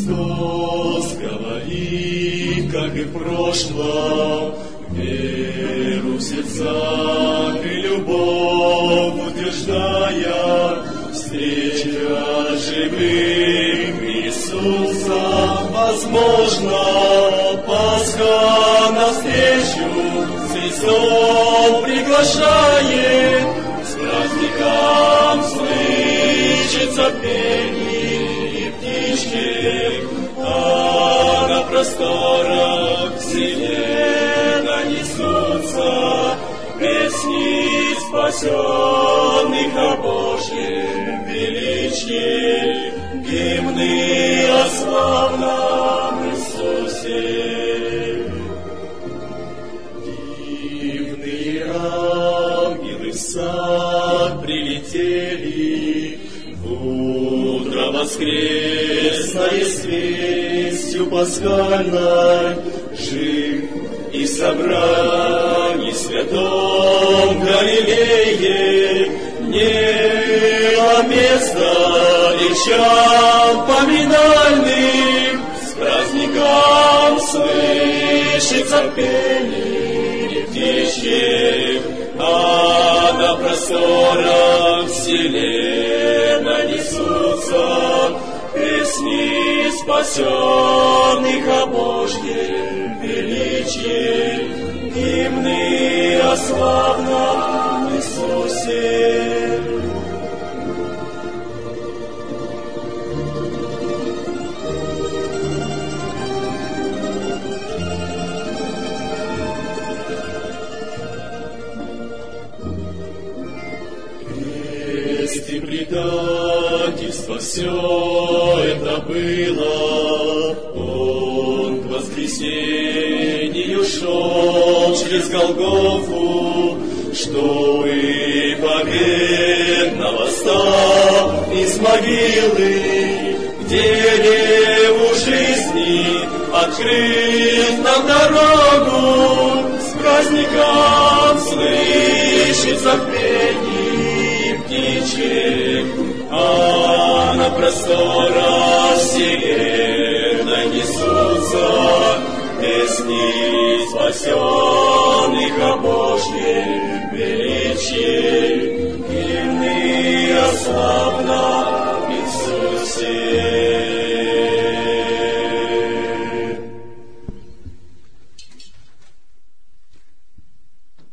Христос говорит, как и в прошлом, веру в сердцах и любовь утверждая, встреча живым Иисуса возможно. Пасха навстречу с Христом приглашает, с праздником слышится пение и птички, а на просторах вселенной несутся песни спасенных о Божьем величии, гимны о славном Иисусе. Дивные ангелы в сад прилетели, в утро воскресное с вестью пасхальной, жив и в собрании святом Галилее, не было места речам поминальным, с праздником слышится пение птичьих, а на просторах вселенной несутся песни спасенных о Божьем величии, гимны о славном Иисусе. Крест и предательство, все это было. Он к воскресению шел через Голгофу, чтобы победно восстал из могилы, к дереву жизни открыв нам дорогу. С праздником слышится пение птичек, а на просторах вселенной несутся песни спасенных о Божьем величии,